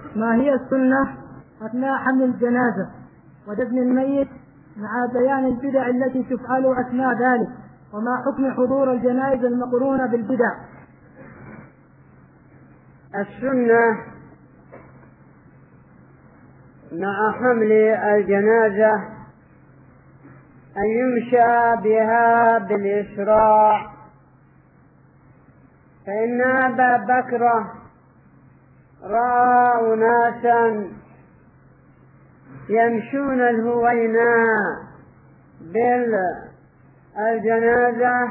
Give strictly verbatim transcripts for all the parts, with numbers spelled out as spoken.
ما هي السنة أثناء حمل الجنازة ودفن الميت مع بيان البدع التي تفعل أثناء ذلك، وما حكم حضور الجنائز المقرونة بالبدع؟ السنة مع حمل الجنازة أن يمشى بها بالإسراع، فإن أبا بكر رأى أناسا يمشون الهويناء بالجنازة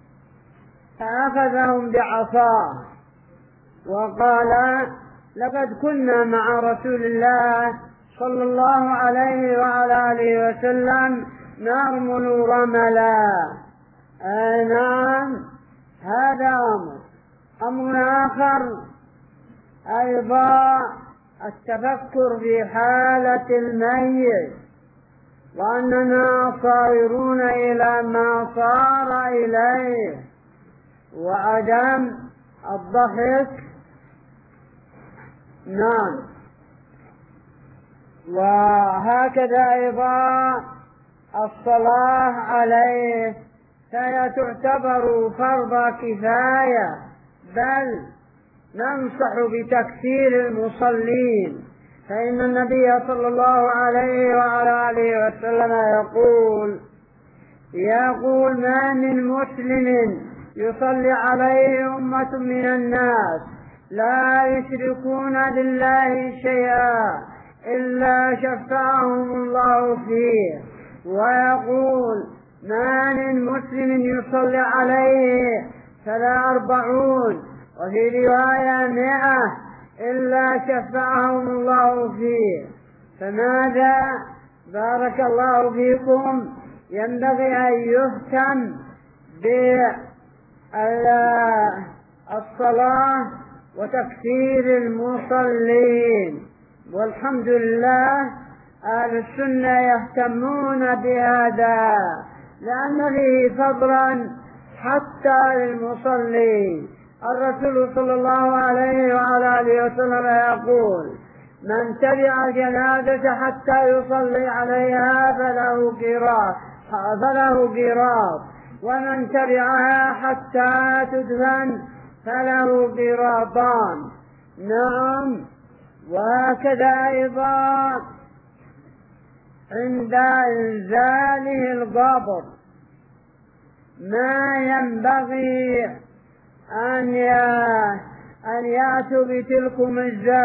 فأخذهم بعصاه وقال: لقد كنا مع رسول الله صلى الله عليه وعلى آله وسلم نرمل رملا. أي نعم، هذا أمر. أمر آخر أيضا التفكر في حالة الميت، وأننا صائرون إلى ما صار إليه، وعدم الضحك. نعم. وهكذا أيضا الصلاة عليه فهي تعتبر فرض كفاية، بل ننصح بتكثير المصلين، فإن النبي صلى الله عليه وعلى آله وسلم يقول يقول ما من مسلم يصلي عليه أمة من الناس لا يشركون بالله شيئا إلا شفعهم الله فيه، ويقول ما من مسلم يصلي عليه فلا أربعون وفي رواية مئة إلا شفعهم الله فيه. فماذا بارك الله فيكم ينبغي أن يهتم بالصلاة وتكثير المصلين، والحمد لله أهل السنة يهتمون بهذا، لأن فيه فضلا حتى للمصلين. الرسول صلى الله عليه وعلى آله وسلم يقول: من تبع جنازة حتى يصلي عليها فله قيراط فله قيراط ومن تبعها حتى تدفن فله قيراطان. نعم. وهكذا أيضا عند إنزاله القبر ما ينبغي أن أن يأتوا بتلكم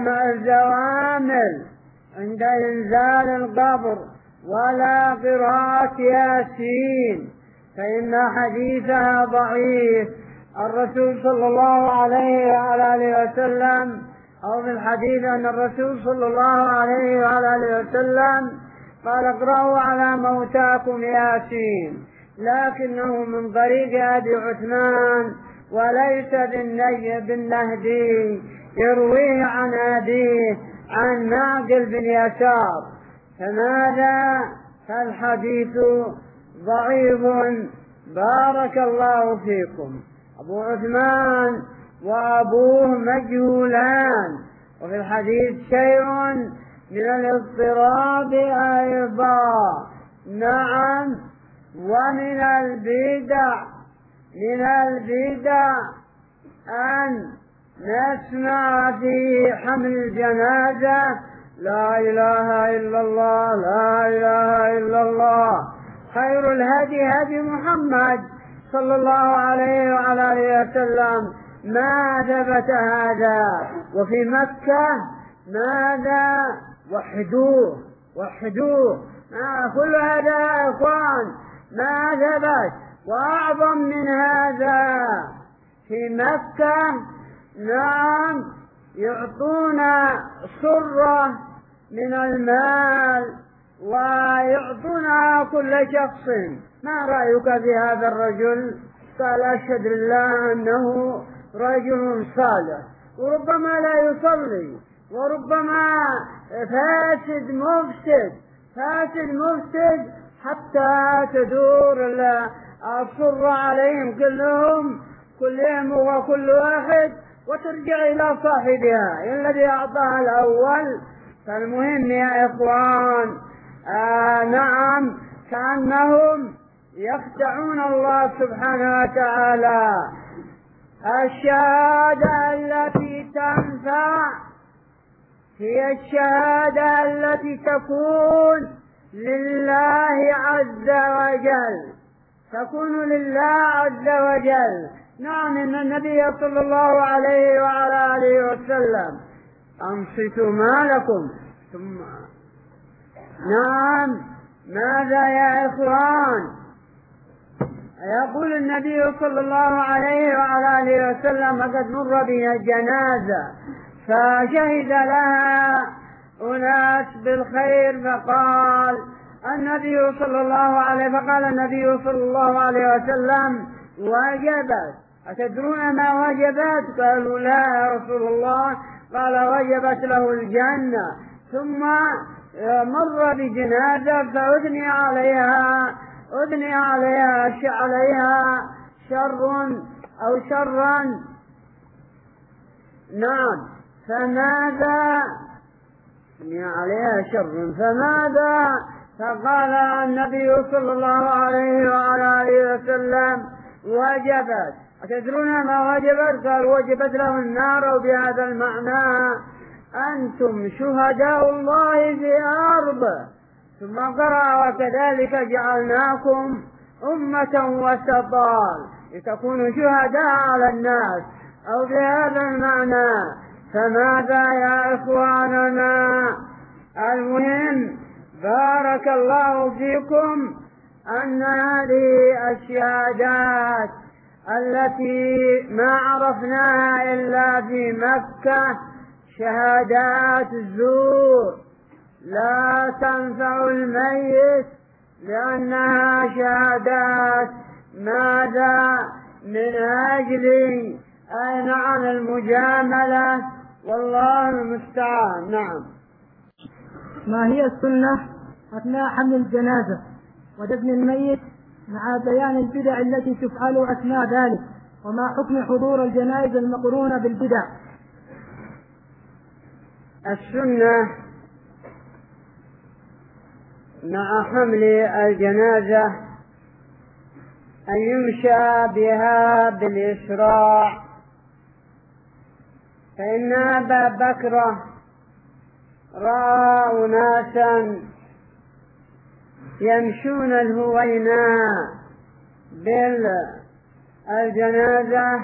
الزوامل عند إنزال القبر ولا قراءة ياسين، فإن حديثها ضعيف. الرسول صلى الله عليه وعلى آله وسلم أو في الحديث أن الرسول صلى الله عليه وعلى آله وسلم قال: اقرأوا على موتاكم ياسين، لكنه من طريق أبي عثمان وليس بالنهدي يرويه عن أبيه عن ناقل بن يسار. فماذا؟ فالحديث ضعيف. بارك الله فيكم. أبو عثمان وأبوه مجهولان، وفي الحديث شيء من الاضطراب أيضا. نعم. ومن البدع من البدع أن نسمع في حمل الجنازة: لا إله إلا الله، لا إله إلا الله، خير الهدي هدي محمد صلى الله عليه وعلى آله وسلم. ما ثبت هذا. وفي مكة ماذا؟ وحدوه وحدوه. آه كل هذا يا إخوان ما ثبت. وأعظم من هذا في مكة نعم يعطون صرة من المال ويعطونها كل شخص. ما رأيك في هذا الرجل؟ قال: أشهد بالله أنه رجل صالح، وربما لا يصلي، وربما فاسد مفسد فاسد مفسد حتى تدور الصرة عليهم كلهم كلهم وكل واحد وترجع إلى صاحبها الذي أعطاها الأول. فالمهم يا إخوان آه نعم كأنهم يخدعون الله سبحانه وتعالى. الشهادة التي تنفع هي الشهادة التي تكون لله عز وجل، تكون لله عز وجل. نعم إن النبي صلى الله عليه وعلى آله وسلم أنصتوا ما لكم ثم نعم ماذا يا إخوان؟ يقول النبي صلى الله عليه وعلى آله وسلم قد مر بنا الجنازة فشهد لها أناس بالخير فقال النبي صلى الله عليه فقال النبي صلى الله عليه وسلم وجبت، أتدرون ما وجبت؟ قالوا لا يا رسول الله. قال وجبت له الجنة. ثم مر بجنازة فأثني عليها أثني عليها عليها شر أو شرا. نعم فماذا أثني عليها شر فماذا؟ فقال النبي صلى الله عليه وعلى آله وسلم وجبت. أتدرون ما وجبت؟ قال وجبت له النار. وبهذا المعنى أنتم شهداء الله في أرض. ثم قرأ وكذلك جعلناكم أمة وسطا لتكونوا شهداء على الناس، أو بهذا المعنى. فماذا يا إخواننا؟ المهم بارك الله فيكم أن هذه الشهادات التي ما عرفناها إلا في مكة شهادات الزور لا تنفع الميت، لأنها شهادات ماذا؟ من أجل أين عن المجاملة، والله المستعان. نعم. ما هي السنة أثناء حمل الجنازة ودفن الميت مع بيان البدع التي تفعل أثناء ذلك، وما حكم حضور الجنائز المقرونة بالبدع؟ السنة مع حمل الجنازة أن يمشى بها بالإسراع، فإن أبا بكر رأى أناسا يمشون الهويناء بالجنازة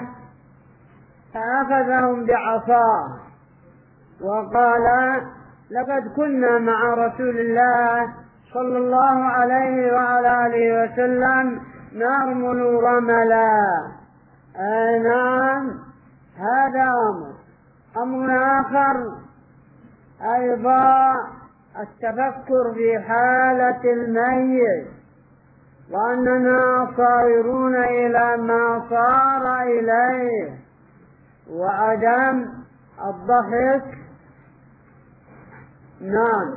فأخذهم بعصاه وقال لقد كنا مع رسول الله صلى الله عليه وعلى آله وسلم نرمل رملا. آه نعم هذا أمر. أمر آخر أيضا التفكر في حالة الميت، وأننا صائرون إلى ما صار إليه، وعدم الضحك. نعم.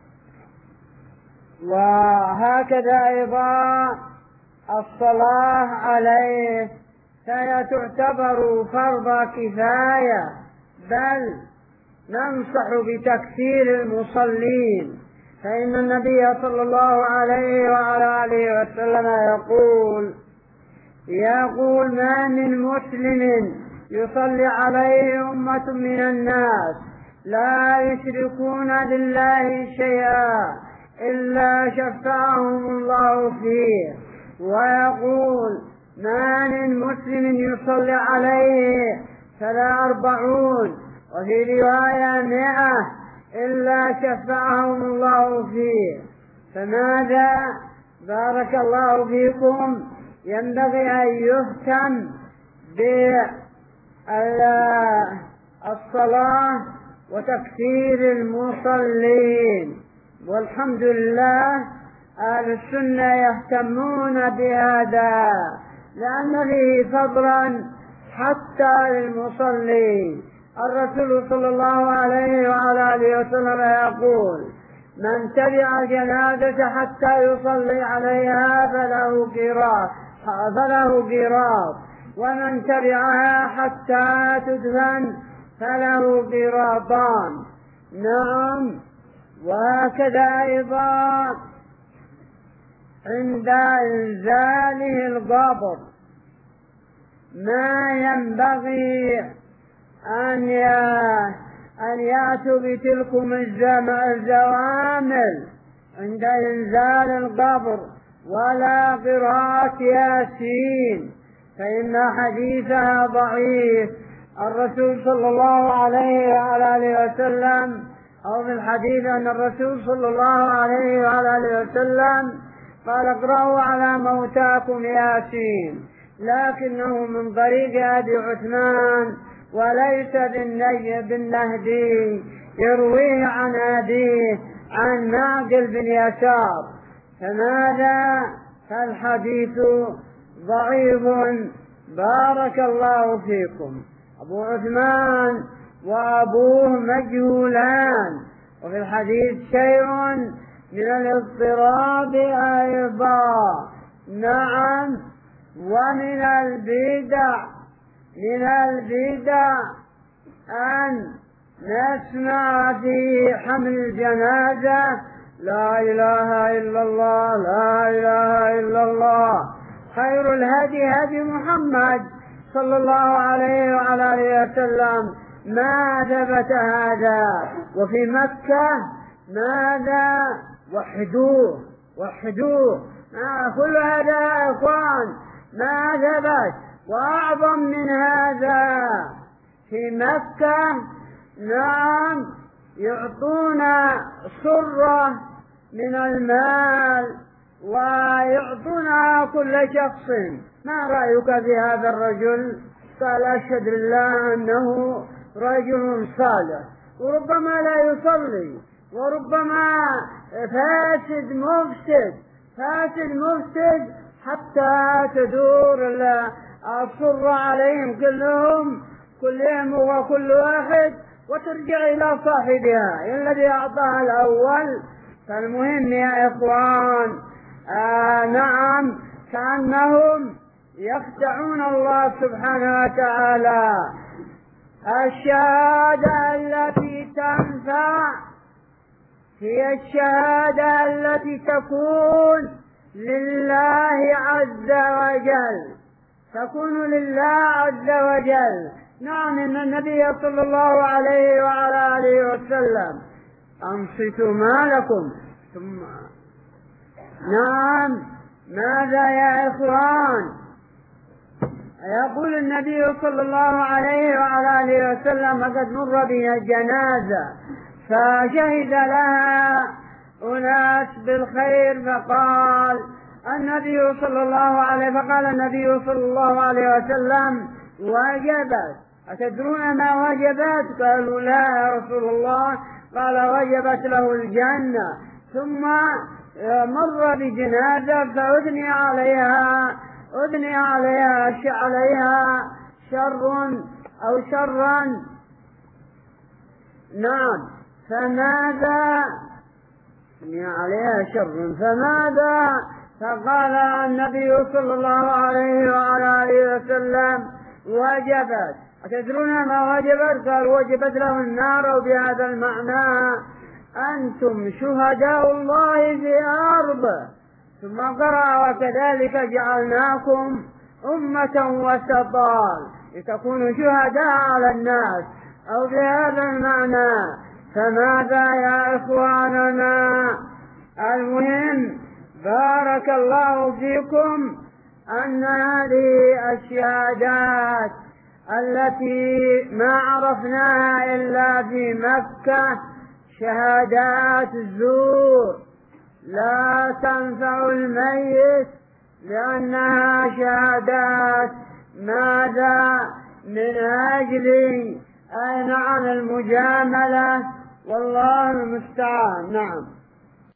وهكذا أيضا الصلاة عليه فهي تعتبر فرض كفاية، بل ننصح بتكثير المصلين، فإن النبي صلى الله عليه وعلى آله وسلم يقول يقول ما من مسلم يصلي عليه أمة من الناس لا يشركون بالله شيئا إلا شفعهم الله فيه، ويقول ما من مسلم يصلي عليه فلا أربعون وفي رواية مئة إلا شفعهم الله فيه. فماذا؟ بارك الله فيكم ينبغي أن يهتم بالصلاة وتكثير المصلين، والحمد لله أهل السنة يهتمون بهذا لأن فيه فضلا حتى للمصلين. الرسول صلى الله عليه وعلى آله وسلم يقول من تبع جنازة حتى يصلي عليها فله قيراط فله قيراط ومن تبعها حتى تدفن فله قيراطان. نعم. وهكذا أيضا عند إنزاله القبر ما ينبغي أن أن يأتوا بتلكم الزوامل عند إنزال القبر ولا قراءة ياسين، فإن حديثها ضعيف. الرسول صلى الله عليه وعلى آله وسلم أو في الحديث أن الرسول صلى الله عليه وعلى آله وسلم قال اقرأوا على موتاكم ياسين، لكنه من طريق أبي عثمان وليس بالنهدي يرويه عن أبيه عن ناقل بن يسار، فماذا؟ فالحديث ضعيف. بارك الله فيكم. أبو عثمان وأبوه مجهولان، وفي الحديث شيء من الاضطراب أيضا. نعم. ومن البدع من البدع أن نسمع في حمل الجنازة لا إله إلا الله لا إله إلا الله. خير الهدي هدي محمد صلى الله عليه وعلى آله وسلم، ما ثبت هذا. وفي مكة ماذا؟ وحدوه وحدوه. كل هذا يا إخوان ما ثبت. وأعظم من هذا في مكة نعم يعطون سرة من المال ويعطونها كل شخص. ما رأيك في هذا الرجل؟ قال أشهد بالله أنه رجل صالح، وربما لا يصلي، وربما فاسد مفسد فاسد مفسد حتى تدور السر عليهم كلهم كلهم وكل واحد وترجع إلى صاحبها الذي أعطاها الأول. فالمهم يا إخوان آه نعم كأنهم يخدعون الله سبحانه وتعالى. الشهادة التي تنفع هي الشهادة التي تكون لله عز وجل تكون لله عز وجل. نعم إن النبي صلى الله عليه وعلى آله وسلم أنصتوا ما لكم ثم نعم ماذا يا إخوان؟ يقول النبي صلى الله عليه وعلى آله وسلم قد مر بها الجنازة فشهد لها أناس بالخير فقال النبي صلى الله عليه فقال النبي صلى الله عليه وسلم وجبت. أتدرون ما وجبت؟ قالوا لا يا رسول الله. قال وجبت له الجنة. ثم مر بجنازة فأثني عليها أثني عليها عليها شر أو شرا. نعم فماذا أثني عليها شر فماذا؟ فقال النبي صلى الله عليه وعلى آله وسلم وجبت. أتدرون ما وجبت؟ قال وجبت له النار. وبهذا المعنى أنتم شهداء الله في أرض. ثم قرأ وكذلك جعلناكم أمة وسطا لتكونوا شهداء على الناس، أو بهذا المعنى. فماذا يا إخواننا؟ المهم بارك الله فيكم أن هذه الشهادات التي ما عرفناها إلا في مكة شهادات الزور لا تنفع الميت، لأنها شهادات ماذا؟ من أجل أين عن المجاملة، والله المستعان. نعم.